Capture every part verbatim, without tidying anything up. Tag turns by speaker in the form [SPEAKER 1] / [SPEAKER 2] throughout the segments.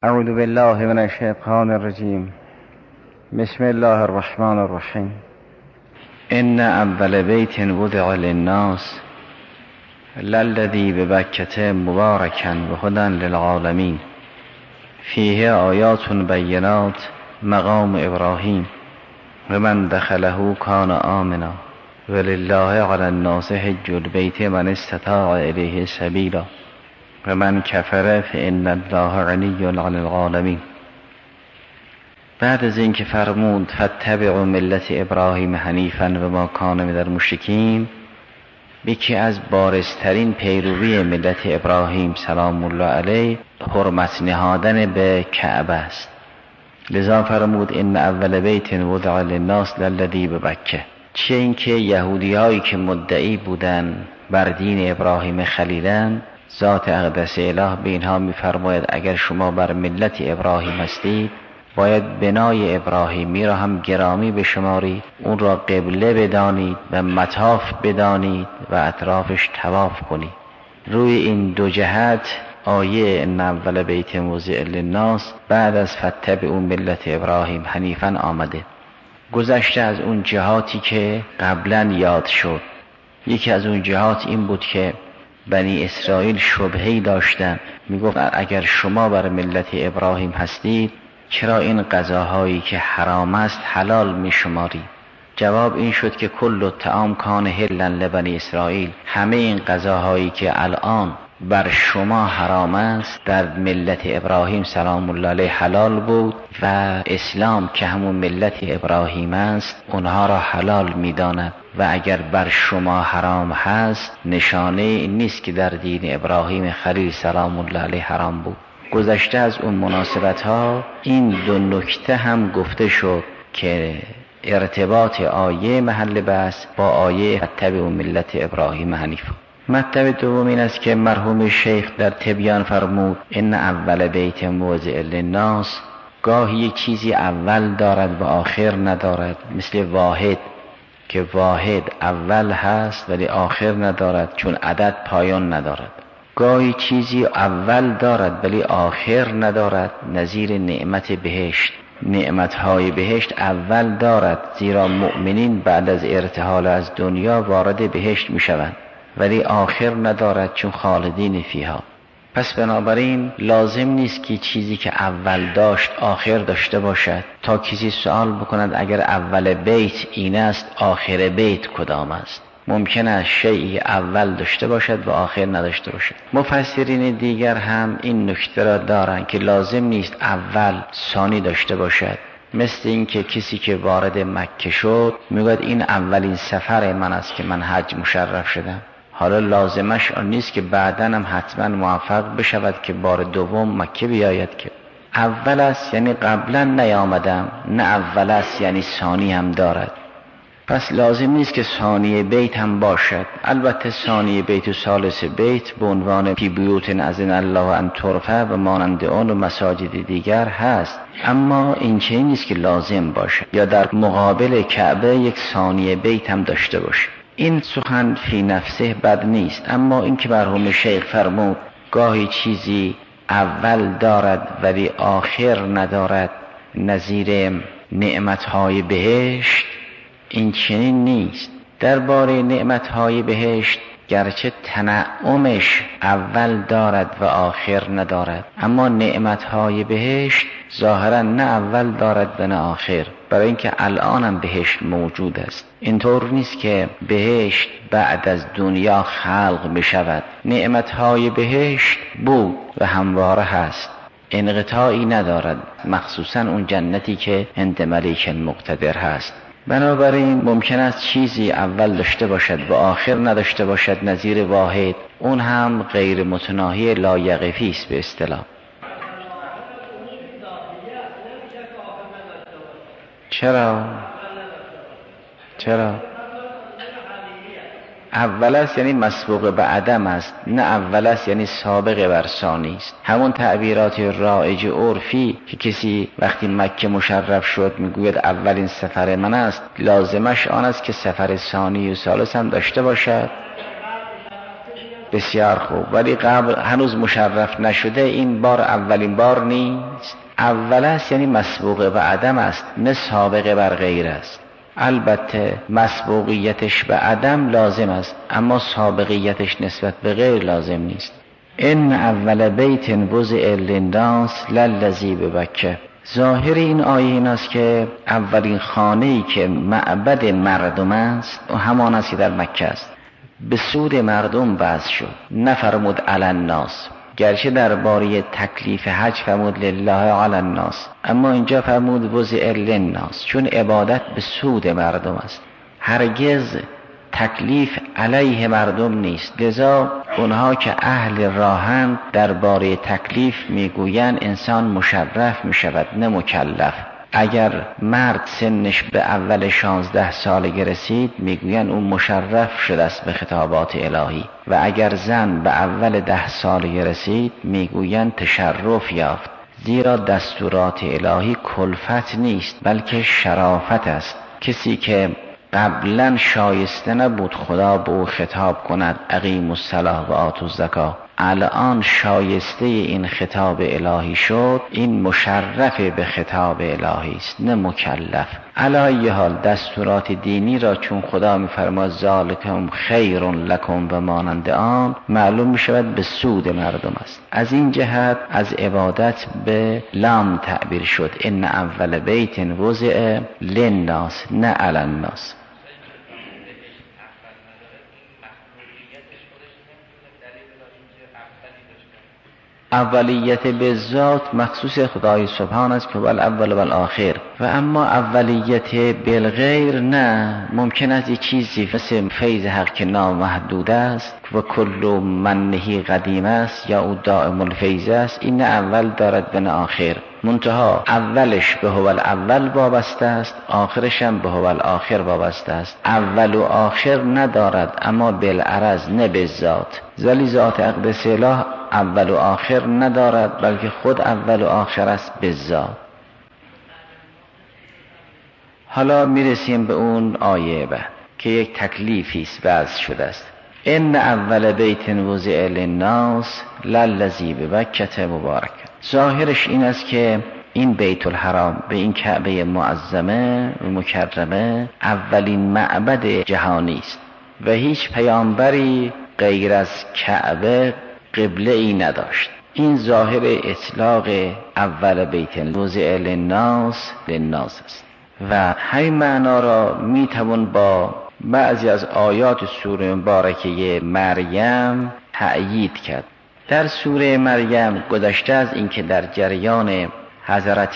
[SPEAKER 1] اعوذ بالله من الشیطان الرجیم. بسم الله الرحمن الرحیم. ان اول بیت وضع للناس للذی ببکة مبارکا وهدی للعالمین فیه آیات بینات مقام ابراهیم و من دخله کان آمنا ولله علی الناس حج البیت من استطاع الیه سبیلا و من کفر فان الله غنی عن العالمین. بعد از اینکه فرمود فاتبعوا ملت ابراهیم حنیفا و ما کان من المشرکین، یکی از بارزترین پیروی ملت ابراهیم سلام الله علیه حرمت نهادن به کعبه است. لذا فرمود ان اول بیت وضع للناس للذی ببکه. چه اینکه یهودی هایی که مدعی بودن بر دین ابراهیم خلیلن، ذات اقدس اله به اینها میفرماید اگر شما بر ملت ابراهیم هستید باید بنای ابراهیمی را هم گرامی بشمارید، اون را قبله بدانید و مطاف بدانید و اطرافش طواف کنید. روی این دو جهت آیه ان اول بیت وضع للناس بعد از فاتبعوا ملت ابراهیم حنیفا آمده. گذشته از اون جهاتی که قبلا یاد شد، یکی از اون جهات این بود که بنی اسرائیل شبهه‌ای داشتن، میگفت اگر شما بر ملت ابراهیم هستید چرا این غذاهایی که حرام است حلال میشمارید؟ جواب این شد که کل الطعام کان حلا لبنی اسرائیل، همه این غذاهایی که الان بر شما حرام است در ملت ابراهیم سلام الله علیه حلال بود و اسلام که همون ملت ابراهیم است اونها را حلال میداند و اگر بر شما حرام هست نشانه این نیست که در دین ابراهیم خلیل سلام الله علیه حرام بود. گذشته از اون مناسبت ها این دو نکته هم گفته شد که ارتباط آیه محل بحث با آیه فاتبعوا ملت ابراهیم حنیفا. مطلب دوم این است که مرحوم شیخ در تبیان فرمود ان اول بیت وضع للناس، گاهی یک چیزی اول دارد و آخر ندارد، مثل واحد که واحد اول هست ولی آخر ندارد چون عدد پایان ندارد. گاهی چیزی اول دارد ولی آخر ندارد، نظیر نعمت بهشت. نعمتهای بهشت اول دارد زیرا مؤمنین بعد از ارتحال از دنیا وارد بهشت می شوند، ولی آخر ندارد چون خالدین فیها. پس بنابراین لازم نیست که چیزی که اول داشت آخر داشته باشد. تا کسی سوال بکند اگر اول بیت این است آخر بیت کدام است؟ ممکن است شیئی اول داشته باشد و آخر نداشته باشد. مفسرین دیگر هم این نکته را دارند که لازم نیست اول ثانی داشته باشد. مثل این که کسی که وارد مکه شد میگوید این اولین سفر من است که من حج مشرف شدم، حالا لازمش آن نیست که بعداً هم حتما موفق بشود که بار دوم مکه بیاید. که اول است یعنی قبلا نیامدم، نه اول است یعنی ثانی هم دارد. پس لازم نیست که ثانی بیت هم باشد. البته ثانی بیت و ثالث بیت به عنوان فی بیوت اذن الله ان ترفع و مانند آن و مساجد دیگر هست، اما این چیزی نیست که لازم باشد یا در مقابل کعبه یک ثانی بیت هم داشته باشه. این سخن فی نفسه بد نیست، اما این که مرحوم شیخ فرمود گاهی چیزی اول دارد ولی آخر ندارد، نظیر نعمتهای بهشت، این چنین نیست. درباره نعمتهای بهشت گرچه تنعمش اول دارد و آخر ندارد، اما نعمتهای بهشت ظاهرا نه اول دارد و نه آخر، برای اینکه الان هم بهشت موجود است. اینطور نیست که بهشت بعد از دنیا خلق بشود. نعمتهای بهشت بود و همواره هست، انقطاعی ندارد، مخصوصا اون جنتی که عند ملیک مقتدر هست. بنابراین ممکن است چیزی اول داشته باشد و آخر نداشته باشد، نظیر واحد، اون هم غیر متناهی لایقفی است به اصطلاح. چرا؟ چرا؟ اول است یعنی مسبوق به عدم است، نه اول است یعنی سابق بر ثانی است. همون تعبیرات رایج عرفی که کسی وقتی مکه مشرف شد میگوید اولین سفر من است، لازمش آن است که سفر ثانی و ثالث هم داشته باشد. بسیار خوب، ولی قبل هنوز مشرف نشده، این بار اولین بار نیست. اول است یعنی مسبوق به عدم است، نه سابقه بر غیر است. البته مسبوقیتش به عدم لازم است، اما سابقیتش نسبت به غیر لازم نیست. ان اول بیت وضع للناس للذی ببکه. ظاهر این آیه این است که اولین خانه‌ای که معبد مردم است و همان است که در مکه است، به سود مردم بس شد، نفرمود علی الناس. گرچه درباره تکلیف حج فرمود لله علی الناس، اما اینجا فرمود وضع للناس، چون عبادت به سود مردم است، هرگز تکلیف علیه مردم نیست. لذا اونها که اهل راهند درباره تکلیف میگویند انسان مشرف میشود نه مکلف. اگر مرد سنش به اول شانزده سالگی رسید میگویند اون مشرف شده است به خطابات الهی، و اگر زن به اول ده سالگی رسید میگویند تشرف یافت، زیرا دستورات الهی کلفت نیست بلکه شرافت است. کسی که قبلا شایسته نبود خدا به او خطاب کند اقیموا الصلاة و آتوا الزکاة، الان شایسته این خطاب الهی شد، این مشرف به خطاب الهی است نه مکلف. علی ای حال دستورات دینی را چون خدا می‌فرماید ذالکم خیر لکم و مانند آن، معلوم می‌شود به سود مردم است. از این جهت از عبادت به لام تعبیر شد، ان اول بیت وضع للناس نه علی الناس. اولیت به ذات مخصوص خدای سبحان است که اول و الاخر، و اما اولیت بالغیر نه. ممکن است یک چیزی مثل فیض حق که نامحدود است و کل منهی قدیم است یا او دائم الفیض است، این نه اول دارد به نه آخر، منتها اولش به هو الاول وابسته است، آخرش هم به هو الاخر وابسته است. اول و آخر ندارد، اما بالعرض نه به ذات. ولی ذات اقدس اله اول و آخر ندارد بلکه خود اول و آخر است به ذات. حالا میرسیم به اون آیه بعد که یک تکلیفی است وضع شده است. ان اول بیت وضع للناس للذی ببکة مبارک. ظاهرش این است که این بیت الحرام، به این کعبه معظمه و مکرمه، اولین معبد جهانی است و هیچ پیامبری غیر از کعبه قبله ای نداشت. این ظاهر اطلاق اول بیت وضع للناس للناس است و همین معنا را میتوان با بعضی از آیات سوره مبارکه مریم تأیید کرد. در سوره مریم گذشته از این که در جریان حضرت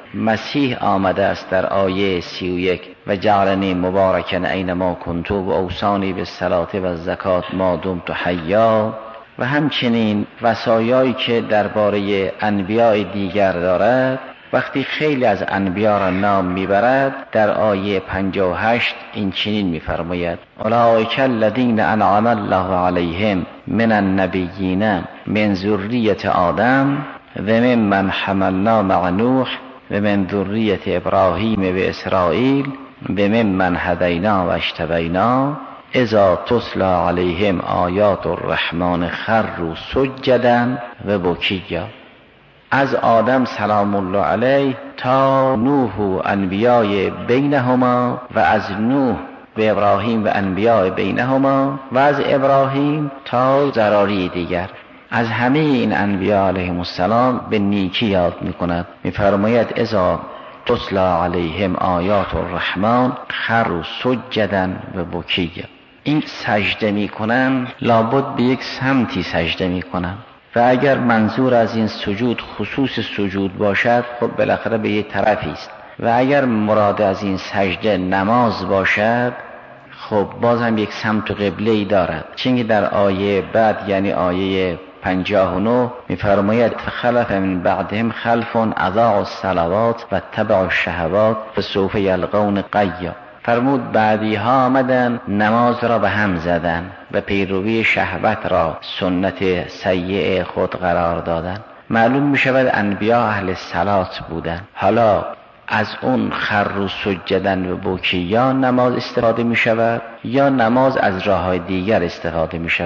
[SPEAKER 1] مسیح آمده است در آیه سی و یک و جعلنی مبارکن اینما کنت و اوصانی بالصلاة و الزکاة ما دمت حیا، و همچنین وصایایی که درباره انبیاء دیگر دارد. وقتی خیلی از انبیا را نام میبرد در آیه پنجاه و هشت این چنین میفرماید اولئک الذین انعم الله علیهم من النبیین من ذریة آدم و ممن حملنا مع نوح و من ذریة ابراهیم و اسرائیل و ممن هدینا و اجتبینا اذا تتلی علیهم آیات الرحمن خروا سجدا و بکیا. از آدم سلام الله علیه تا نوح و انبیاء بینهما و از نوح به ابراهیم و انبیاء بینهما و از ابراهیم تا ذراری دیگر، از همه این انبیاء علیهم السلام به نیکی یاد میکند. میفرماید اذا تتلی علیهم آیات الرحمن خروا سجدا و بکیا. این سجده میکنن لابد به یک سمتی سجده میکنن و اگر منظور از این سجود خصوص سجود باشد خب بالاخره به یک طرفی است، و اگر مراد از این سجده نماز باشد خب بازم یک سمت و قبله‌ای دارد. چون در آیه بعد یعنی آیه پنجاه و نه میفرماید فخلف من بعدهم خلف اضاعوا الصلوات و اتبعوا الشهوات فسوف یلقون غیا. فرمود بعدی ها آمدن نماز را به هم زدن و پیروی شهوت را سنت سیئه خود قرار دادن. معلوم می شود انبیا اهل صلات بودن. حالا از اون خر و سجدن و بوکی یا نماز استفاده می شود یا نماز از راه های دیگر استفاده می شود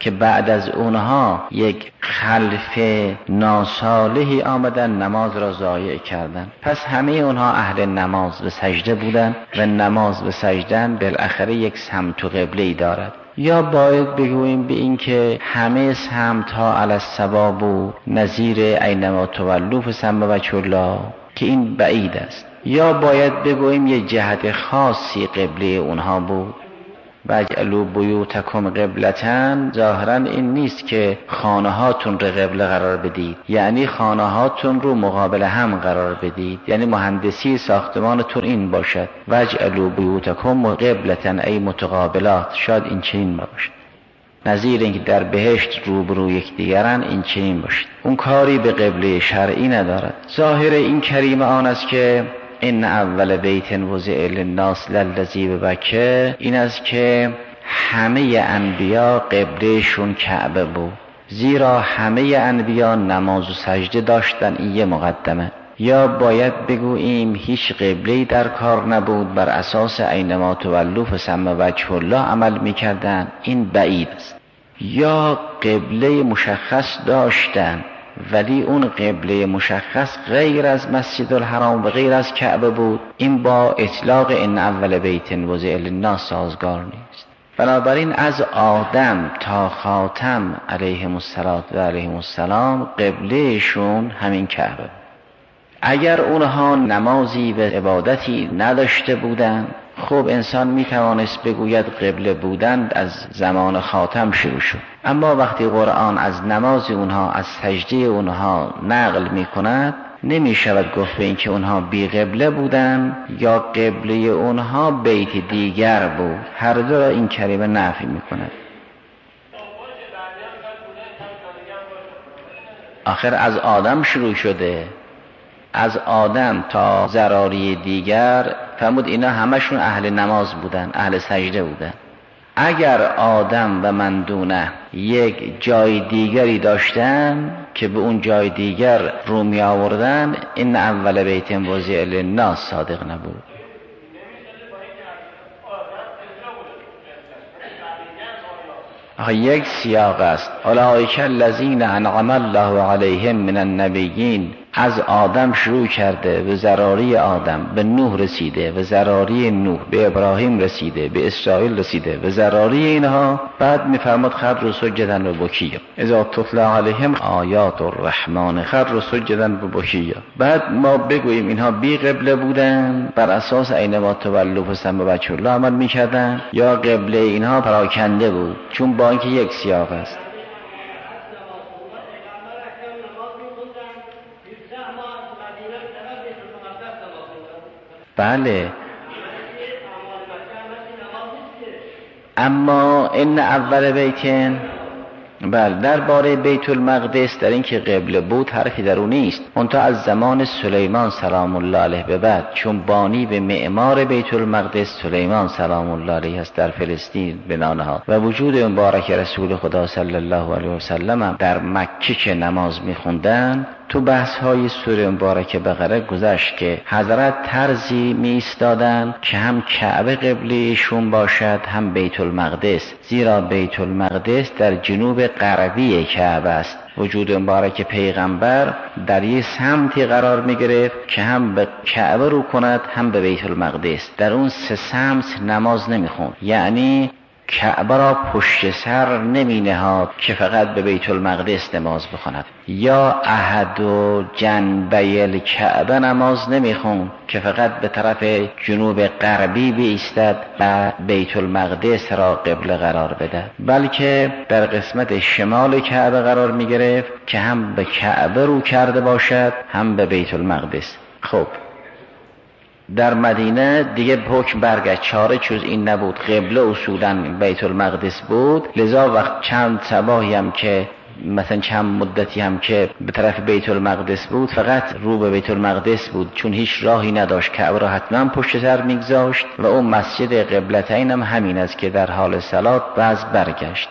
[SPEAKER 1] که بعد از اونها یک خلف ناصالحی آمدن نماز را ضایع کردن. پس همه اونها اهل نماز و سجده بودن و نماز و سجدن بالاخره یک سمت و قبله‌ای دارد. یا باید بگوییم به این که همه سمت ها علی الصواب بود نظیر اینما تولوا فثم وجه الله که این بعید است. یا باید بگوییم یک جهت خاصی قبله اونها بود. واجعلوا بیوتکم قبلة ظاهرا این نیست که خانه هاتون رو قبله قرار بدید، یعنی خانه هاتون رو مقابل هم قرار بدید، یعنی مهندسی ساختمانتون این باشد. واجعلوا بیوتکم قبلة ای متقابلات، شاید این چنین باشد. نظیر اینکه در بهشت روبرو یکدیگرن این چنین باشد. اون کاری به قبله شرعی ندارد. ظاهر این کریمه آن است که این اول بیت وضع للناس للذی ببکه، این است که همه انبیا قبلهشون کعبه بود، زیرا همه انبیا نماز و سجده داشتن. این یه مقدمه. یا باید بگوییم هیچ قبله‌ای در کار نبود، بر اساس اینما تولوا فثم وجه الله عمل میکردن. این بعید است. یا قبله مشخص داشتن ولی اون قبله مشخص غیر از مسجد الحرام و غیر از کعبه بود، این با اطلاق ان اول بیت وضع للناس سازگار نیست. بنابراین از آدم تا خاتم علیهم الصلات و علیهم السلام قبلهشون همین کعبه. اگر اونها نمازی و عبادتی نداشته بودند، خب انسان میتوانست بگوید قبله بودند از زمان خاتم شروع شد. اما وقتی قرآن از نماز اونها، از سجده اونها نقل میکند، نمیشود گفت به این که اونها بی قبله بودند یا قبله اونها بیت دیگر بود. هر دو را این کریمه نفی میکند. آخر از آدم شروع شده، از آدم تا ذراری دیگر فرمود اینا همشون اهل نماز بودن، اهل سجده بودن. اگر آدم و من دونه یک جای دیگری داشتن که به اون جای دیگر رو می آوردن، این اول بیت وضع للناس صادق نبود. یک سیاق است. اولئک الذین انعم الله علیهم من النبیین. از آدم شروع کرده، به ذراری آدم به نوح رسیده، به ذراری نوح به ابراهیم رسیده، به اسرائیل رسیده، به ذراری اینها. بعد میفرماد خروا سجدا و بکیا اذا تتلی علیهم آیات الرحمن خروا سجدا و بکیا. بعد ما بگوییم اینها بی قبله بودن، بر اساس اینما تولوا فثم وجه الله عمل میکردن، یا قبله اینها پراکنده بود، چون با اینکه یک سیاق است. بله، اما این اول بیتین، بله درباره بیت المقدس در این که قبله بود حرفی در اون نیست. منتها از زمان سلیمان سلام الله علیه به بعد، چون بانی به معمار بیت المقدس سلیمان سلام الله علیه است در فلسطین بنا نهاد و وجود مبارک رسول خدا صلی الله علیه و سلم در مکه که نماز میخوندن، تو بحث های سوره مبارکه بقره گذشت که حضرت طرزی می ایستادن که هم کعبه قبلهشون باشد هم بیت المقدس، زیرا بیت المقدس در جنوب غربی کعبه است. وجود مبارک پیغمبر در یک سمتی قرار می گرفت که هم به کعبه رو کند هم به بیت المقدس. در اون سه سمت نماز نمی خوند، یعنی کعبه را پشت سر نمی نهاد که فقط به بیت المقدس نماز بخواند، یا احد و جنبه الکعبه نماز نمی خوند که فقط به طرف جنوب غربی بایستد و بیت المقدس را قبله قرار بده، بلکه در قسمت شمال کعبه قرار می گرفت که هم به کعبه رو کرده باشد هم به بیت المقدس. خب در مدینه دیگه حکم برگشت، چاره جز این نبود، قبله اصولا بیت المقدس بود. لذا وقت چند صباحی هم که مثلا چند مدتی هم که به طرف بیت المقدس بود، فقط رو به بیت المقدس بود، چون هیچ راهی نداشت، کعبه را حتما پشت سر میگذاشت و اون مسجد قبلتین هم همین است که در حال صلات باز برگشت.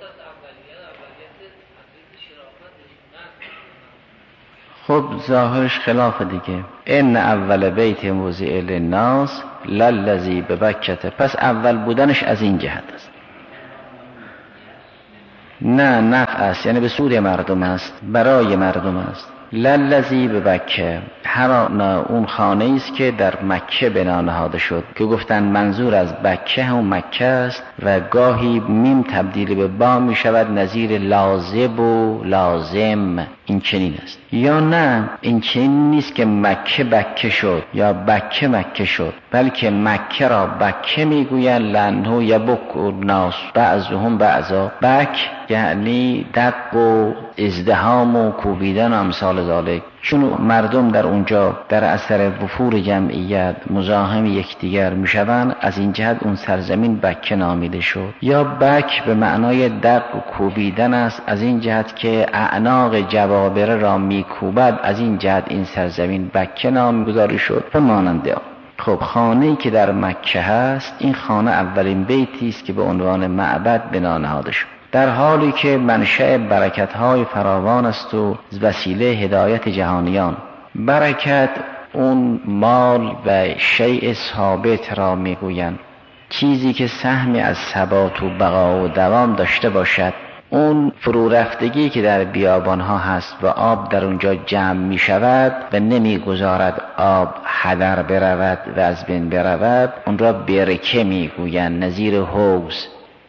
[SPEAKER 1] خب ظاهرش خلاف دیگه. ان اول بیت وضع للناس للذی ببکه، پس اول بودنش از این جهت است. نه نفع است، یعنی به سود مردم است، برای مردم است. للذی به بکه، هر اون خانه است که در مکه بنا نهاده شد، که گفتن منظور از بکه هم مکه است و گاهی میم تبدیل به با می شود، نظیر لازب و لازم. این چنین است. یا نه این چنین نیست که مکه بکه شد یا بکه مکه شد، بلکه مکه را بکه میگوین لانه یبک الناس بعضهم بعضا. بک یعنی دق و ازدحام و کوبیدن و امثال ذالک، چون مردم در اونجا در اثر وفور جمعیت مزاحم یکدیگر میشوند، از این جهت اون سرزمین بکه نامیده شد. یا بک به معنای دق و کوبیدن است، از این جهت که اعناق جوابره را میکوبد، از این جهت این سرزمین بکه نامگذاری شد و مانند آن. خب خانه‌ای که در مکه هست، این خانه اولین بیتی است که به عنوان معبد بنا نهاده شد، در حالی که منشأ برکت‌های فراوان است و وسیله هدایت جهانیان. برکت اون مال و شیء ثابت را میگویند، چیزی که سهمی از ثبات و بقا و دوام داشته باشد. اون فرو رفتگی که در بیابانها هست و آب در اونجا جمع می شود و نمی گذارد آب هدر برود و از بین برود، اون را برکه می گویند، نظیر حوض.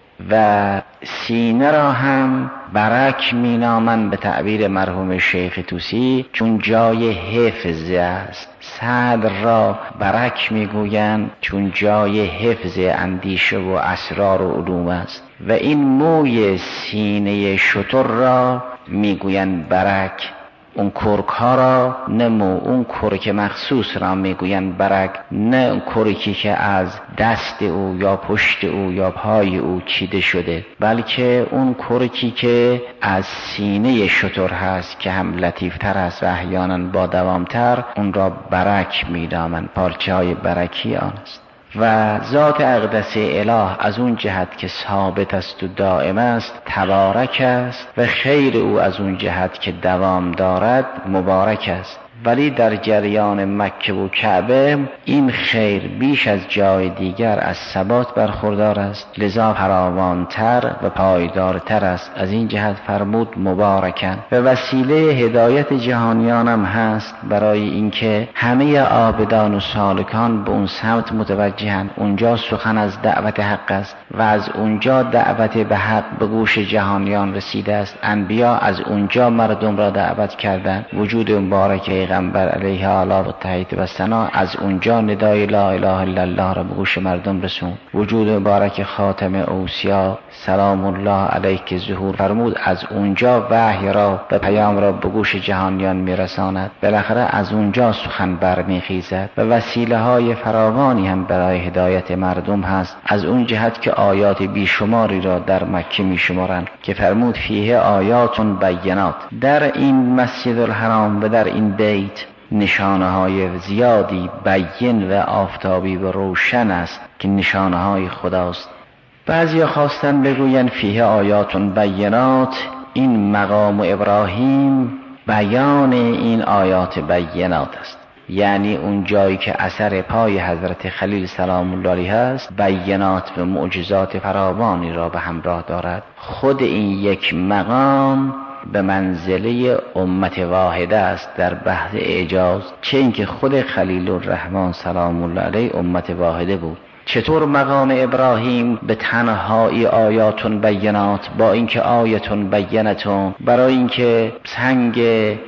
[SPEAKER 1] و سینه را هم برک می نامند به تعبیر مرحوم شیخ طوسی، چون جای حفظ است. صدر را برک می گویند چون جای حفظ اندیشه و اسرار و علوم است. و این موی سینه شتر را می گویند برک. اون کرک ها را نمو، اون کرک مخصوص را میگویند برک، نه اون کرکی که از دست او یا پشت او یا پای او چیده شده، بلکه اون کرکی که از سینه شتر هست که هم لطیفتر است و احیانا با دوامتر، اون را برک می‌نامند، پارچه های برکی آن است. و ذات اقدس اله از اون جهت که ثابت است و دائم است تبارک است و خیر او از اون جهت که دوام دارد مبارک است. ولی در جریان مکه و کعبه این خیر بیش از جای دیگر از ثبات برخوردار است، لذا فراوانتر و پایدارتر است. از این جهت فرمود مبارکن و وسیله هدایت جهانیان هم هست، برای اینکه همه عابدان و سالکان به اون سمت متوجهند. اونجا سخن از دعوت حق است و از اونجا دعوت به حق به گوش جهانیان رسیده است. انبیا از اونجا مردم را دعوت کردند. وجود مبارک پیغمبر علیه آلا و تحیید و ثنا از اونجا ندای لا اله الا الله را به گوش مردم رسون. وجود مبارک خاتم اوصیا سلام الله علیه که ظهور فرمود، از اونجا وحی را و پیام را به گوش جهانیان میرساند. بالاخره از اونجا سخن برمیخیزد و وسیله های فراوانی هم برای هدایت مردم هست، از اون جهت که آیات بیشماری را در مکه میشمارند که فرمود فیه آیات بینات. در این مسجد الحرام و در این بیت نشانه های زیادی بین و آفتابی و روشن است که نشانه های خداست. بعضی خواستن بگوین فیه آیات بینات، این مقام ابراهیم بیان این آیات بینات است، یعنی اون جایی که اثر پای حضرت خلیل سلام الله علیه است بینات و معجزات فراوانی را به همراه دارد. خود این یک مقام به منزله امت واحده است در بحث اعجاز، چه اینکه خود خلیل الرحمن سلام الله علیه امت واحده بود. چطور مقام ابراهیم به تنهایی آیاتون بینات، با اینکه آیتون بینتون، برای اینکه سنگ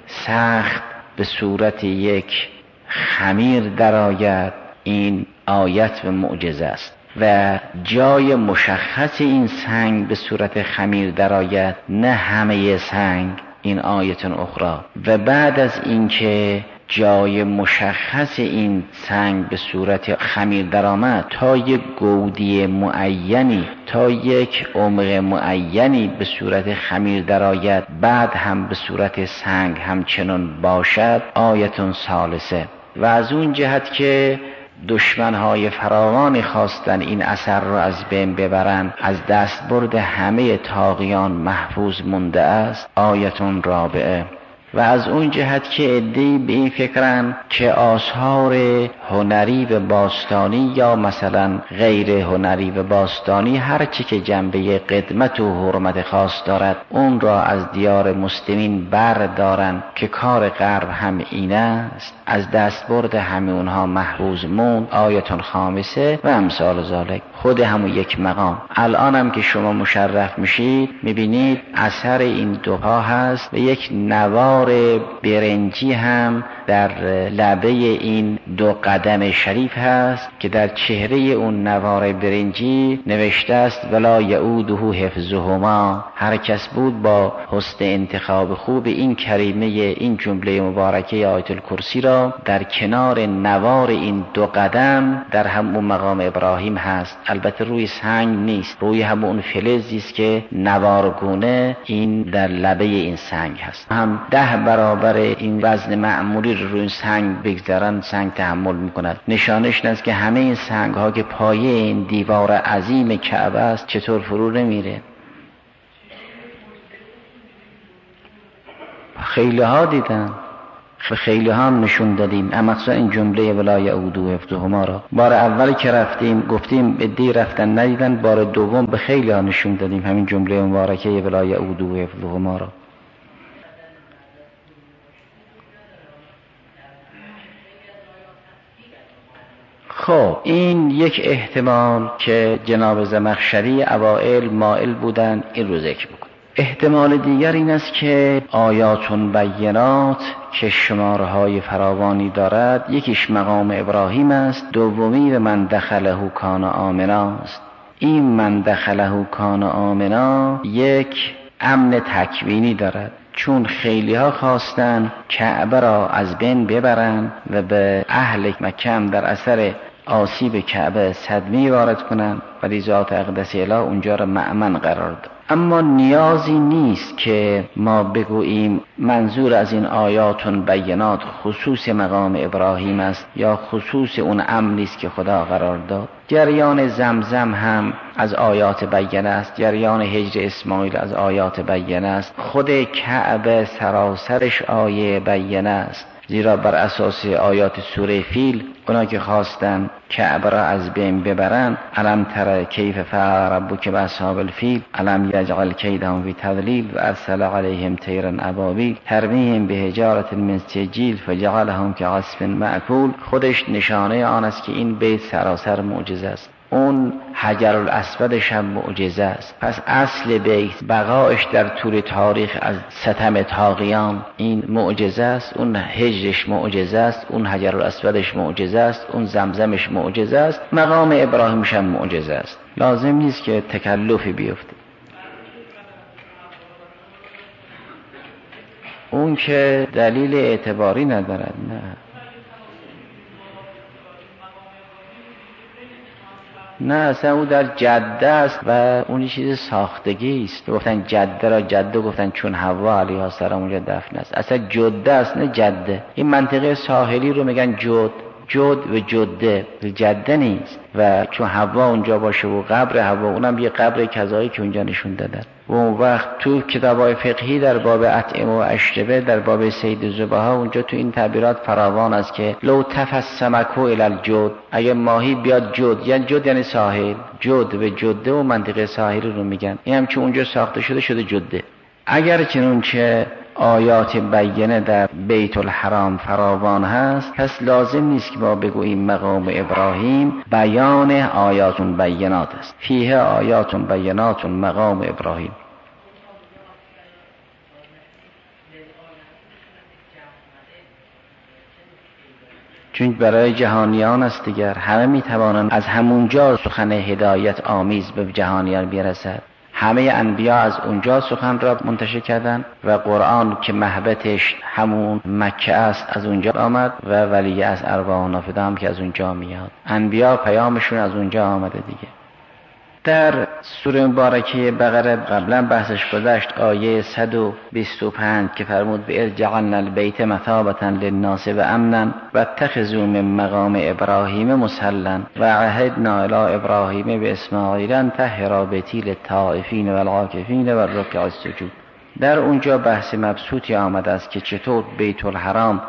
[SPEAKER 1] سخت به صورت یک خمیر درآید، این آیت و معجزه است. و جای مشخص این سنگ به صورت خمیر درآید، نه همه سنگ، این آیت اخرى. و بعد از اینکه جای مشخص این سنگ به صورت خمیر درآمد، تا یک گودی معینی، تا یک عمق معینی به صورت خمیر درآید، بعد هم به صورت سنگ همچنان باشد، آیت ثالثه. و از اون جهت که دشمنهای فراوانی خواستن این اثر را از بین ببرند، از دست برد همه طاغیان محفوظ مونده است، آیتون رابعه. و از اون جهت که عده‌ای به این فکرن که آثار هنری و باستانی یا مثلا غیر هنری و باستانی هر چی که جنبه قدمت و حرمت خاص دارد اون را از دیار مسلمین بردارن که کار غرب هم این است، از دستبرد همه اونها محفوظ موند. آیت خامسه و امثال ذالک، خود همون یک مقام. الان هم که شما مشرف میشید میبینید اثر این دوها هست و یک نوار برنجی هم در لبه این دو قدم شریف هست که در چهره اون نوار برنجی نوشته است ولا یعوده حفظهما. هر کس بود با حسن انتخاب خوب این کریمه، این جمله مبارکه آیت الکرسی را در کنار نوار این دو قدم در همون مقام ابراهیم هست. البته روی سنگ نیست، روی همون فلزی است که نوارگونه این در لبه این سنگ هست. هم ده برابر این وزن معمولی رو روی سنگ بگذارن سنگ تحمل میکند. نشانش این است که همه این سنگ ها که پایه این دیوار عظیم کعبه است چطور فرو نمیره. خیلی ها دیدن، خیلی ها هم نشون دادیم، اما مخصوصا این جمله ولا یعوده حفظهما را بار اول که رفتیم گفتیم عده‌ای رفتن ندیدن، بار دوم به خیلی ها نشون دادیم همین جمله مبارکه ولا یعوده حفظهما را. خب این یک احتمال که جناب زمخشری اوائل مائل بودن این رو ذکر بکن. احتمال دیگر این است که آیات بینات که شمارهای فراوانی دارد، یکیش مقام ابراهیم است، دومی و من دخله کان آمنا است. این من دخله کان آمنا یک امن تکوینی دارد، چون خیلی ها خواستن کعبه را از بین ببرن و به اهل مکه در اثر آسیب کعبه صدمه وارد کنن ولی ذات اقدس اله اونجا را مأمن قرار داد. اما نیازی نیست که ما بگوییم منظور از این آیات بینات خصوص مقام ابراهیم است یا خصوص اون امنی است که خدا قرار داد. جریان زمزم هم از آیات بینه است، جریان هجر اسماعیل از آیات بینه است، خود کعبه سراسرش آیه بینه است، زیرا بر اساس آیات سوره فیل اونا که خواستن کعبه را از بین ببرن، الم تر کیف فعل ربک باصحاب الفیل الم یجعل کیدهم فی تضلیل و ارسل علیهم طیرا ابابیل ترمیهم بحجارة من سجیل فجعلهم کعصف مأکول. خودش نشانه آن است که این بیت سراسر معجزه است. اون حجر الاسودش هم معجزه است. پس اصل بیت بقایش در طول تاریخ از ستم طاغیان این معجزه است، اون هجرش معجزه است، اون حجر الاسودش معجزه است، اون زمزمش معجزه است، مقام ابراهیمش هم معجزه است. لازم نیست که تکلفی بیفته. اون که دلیل اعتباری ندارد. نه نه اصلا او در جده است و اون چیز ساختگی است. گفتن جده را جده گفتن چون حوا علیها السلام اونجا دفن است. اصلا جده است نه جده. این منطقه ساحلی رو میگن جد، جد و جده، جده نیست. و چون حوا اونجا باشه و قبر حوا اونم یه قبر کذایی که اونجا نشون دادن. و اون وقت تو کتابای فقهی در باب اطعمه و اشربه در باب سید زبها اونجا تو این تعبیرات فراوان است که لو تفسمکو الی الجد، اگه ماهی بیاد جد، یعنی جد یعنی ساحل، جد و جده و منطقه ساحلی رو میگن. این هم که اونجا ساخته شده شده جده. اگر چنانچه آیات بینه در بیت الحرام فراوان هست، پس لازم نیست که ما بگوییم مقام ابراهیم بیان آیات بینات است. فیه آیات بینات مقام ابراهیم. چون برای جهانیان است دیگر، همه میتوانند از همونجا سخن هدایت آمیز به جهانیان برسد. همه انبیا از اونجا سخن را منتشر کردند و قرآن که محبتش همون مکه است از اونجا آمد و ولی از ارواح نافده هم که از اونجا میاد. انبیا پیامشون از اونجا آمده دیگه. در سوره مبارکه بقره قبلا بحثش گذشت، آیه صد و بیست و پنج که فرمود به اذ جعلنا البیت مثابة للناس و امنا و اتخذوا من مقام ابراهیم مصلا و عهدنا الی ابراهیم و اسماعیل ان طهرا بیتی للطائفین والعاکفین والرکع السجود. در اونجا بحث مبسوطی آمده است که چطور بیت الحرام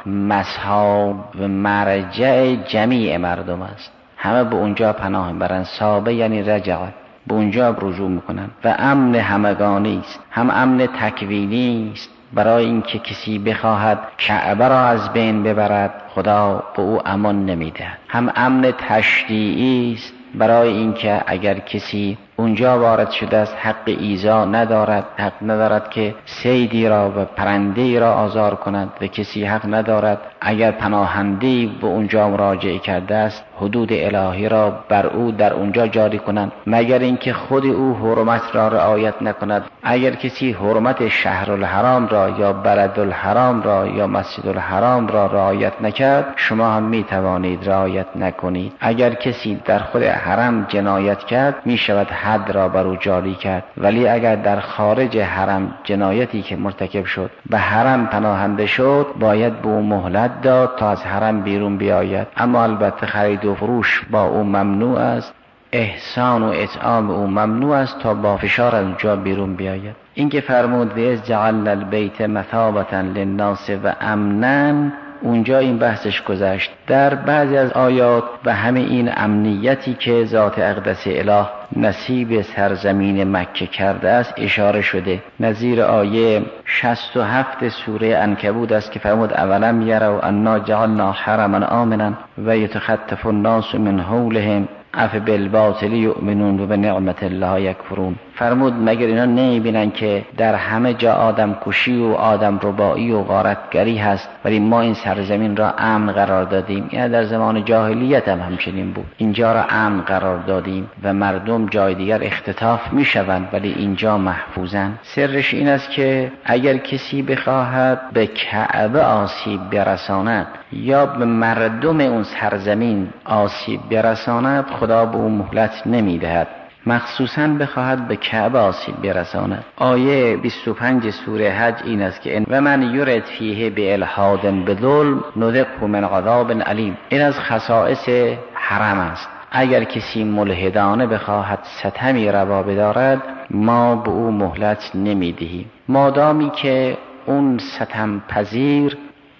[SPEAKER 1] مصحاب و مرجع جمیع مردم است، همه به اونجا پناه برن. صابه یعنی رجعت، به اونجا رجوع میکنن و امن همگانی است، هم امن تکوینی است برای اینکه کسی بخواهد کعبه را از بین ببرد خدا به او امان نمیدهد، هم امن تشریعی است برای اینکه اگر کسی اونجا وارد شده است حق ایذا ندارد، حق ندارد که صیدی را و پرنده‌ای را آزار کند و کسی حق ندارد اگر پناهنده‌ای به اونجا مراجعه کرده است حدود الهی را بر او در اونجا جاری کنند مگر اینکه خود او حرمت را رعایت نکند. اگر کسی حرمت شهر الحرام را یا بلد الحرام را یا مسجد الحرام را رعایت نکرد شما هم می توانید رعایت نکنید. اگر کسی در خود حرم جنایت کرد می شود حد را بر او جاری کرد، ولی اگر در خارج حرم جنایتی که مرتکب شد به حرم پناهنده شد باید به او مهلت داد تا از حرم بیرون بیاید. اما البته خرید و فروش با او ممنوع است، احسان و اطعام او ممنوع است تا با فشار از اونجا بیرون بیاید. این که فرمود و اذ جعلنا البیت مثابة للناس و امنا، اونجا این بحثش گذشت. در بعضی از آیات و همه این امنیتی که ذات اقدس اله نصیب سرزمین مکه کرده است اشاره شده. نظیر آیه شصت و هفت سوره عنکبوت است که فرمود اولم یروا انا جعلنا حرما آمنا و یتخطف الناس من حولهم افبالباطل یؤمنون و بنعمت الله یکفرون. فرمود مگر اینا نمیبینن که در همه جا آدم کشی و آدم ربایی و غارتگری هست ولی ما این سرزمین را امن قرار دادیم. یعنی در زمان جاهلیت هم همچنین بود، اینجا را امن قرار دادیم و مردم جای دیگر اختطاف میشوند ولی اینجا محفوظن. سرش این است که اگر کسی بخواهد به کعبه آسیب برساند یا به مردم اون سرزمین آسیب برساند خدا به اون مهلت نمیدهد، مخصوصاً بخواهد به کعبه آسیب برساند. آیه بیست و پنج سوره حج این است که و من یرد فیه بالحاد بظلم نذقه من عذاب علیم. این از خصائص حرم است. اگر کسی ملحدانه بخواهد ستمی روا بدارد ما به او مهلت نمیدهیم مادامی که اون ستم پذیر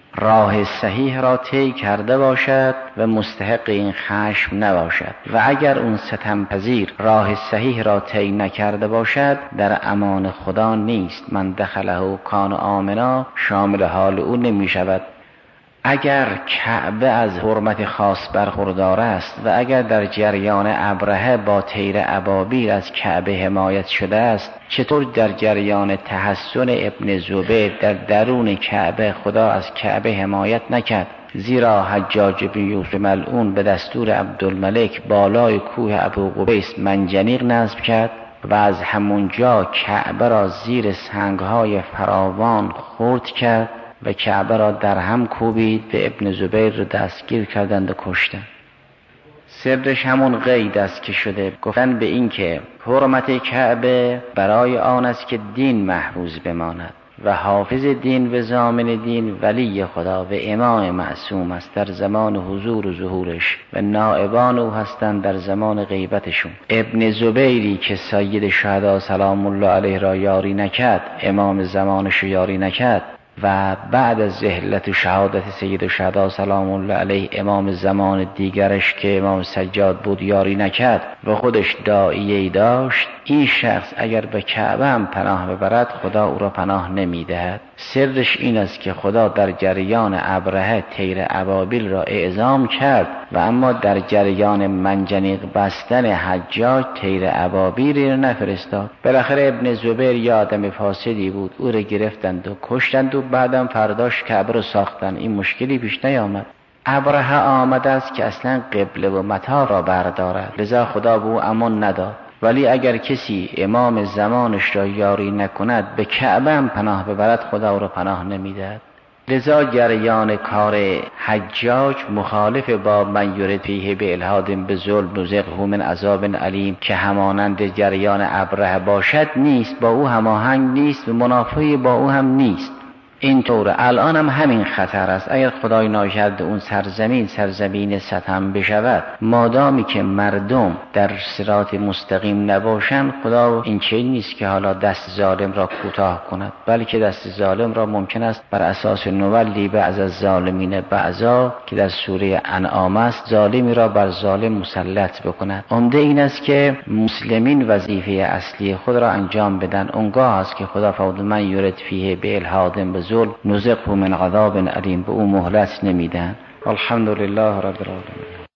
[SPEAKER 1] راه صحیح را طی کرده باشد و مستحق این خشم نباشد، و اگر اون ستم پذیر راه صحیح را طی نکرده باشد در امان خدا نیست. من دخله کان آمنا شامل حال او نمی شود. اگر کعبه از حرمت خاص برخوردار است و اگر در جریان ابرهه با تیر ابابیل از کعبه حمایت شده است، چطور در جریان تحسن ابن زبیر در درون کعبه خدا از کعبه حمایت نکرد؟ زیرا حجاج بن یوسف ملعون به دستور عبدالملک بالای کوه ابو قبیس منجنیق نصب کرد و از همونجا کعبه را زیر سنگهای فراوان خرد کرد و کعبه را در هم کوبید و ابن زبیر را دستگیر کردند و کشتند. سرش همون قید است که شده گفتن به این که حرمت کعبه برای آن است که دین محفوظ بماند و حافظ دین و ضامن دین ولی خدا و امام معصوم است در زمان حضور و ظهورش و نائبان او هستند در زمان غیبتشون. ابن زبیری که سید شهدا سلام الله علیه را یاری نکرد، امام زمانش یاری نکرد و بعد از ذهلت و شهادت سید شهدا سلام الله علیه امام زمان دیگرش که امام سجاد بود یاری نکرد و خودش داعیه‌ای داشت، این شخص اگر به کعبه هم پناه ببرد خدا او را پناه نمیدهد. سرش این است که خدا در جریان ابرهه تیر ابابیل را اعزام کرد و اما در جریان منجنیق بستن حجاج تیر ابابیل را نفرستاد. بالاخره ابن زبیر یه آدم فاسدی بود، او را گرفتند و کشتند و بعدم فرداش کعبه رو ساختن. این مشکلی پیش نیامد. ابرهه آمده است که اصلا قبله و متا را بردارد، لذا خدا به او امان نداد. ولی اگر کسی امام زمانش را یاری نکند به کعبه هم پناه ببرد خدا او را پناه نمیدهد. لذا جریان کار حجاج مخالف با من یرد فیه بالحاد بظلم نذقه من عذاب علیم که همانند جریان ابرهه باشد نیست، با او هماهنگ نیست و منافی با او هم نیست. این طور الان هم همین خطر است. اگر خدای ناکرده اون سرزمین سرزمین ستم بشود، مادامی که مردم در صراط مستقیم نباشند، خدا این چه نیست که حالا دست ظالم را کوتاه کند، بلکه دست ظالم را ممکن است بر اساس نولی بعض از ظالمین بعضا که در سوره انعام است، ظالمی را بر ظالم مسلط بکند. عمده این است که مسلمین وظیفه اصلی خود را انجام بدن. اونگاه است که خدا فرمود من یرد فیه بالحاد بظلم نذقه من عذاب علیم، به او مهلت نمیدن. الحمدلله رب العالمین.